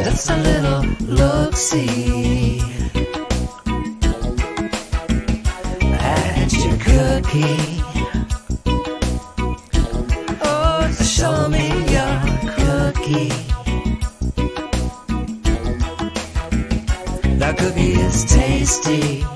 Just a little look-see at your cookie. Oh, show me your cookie. The cookie is tasty.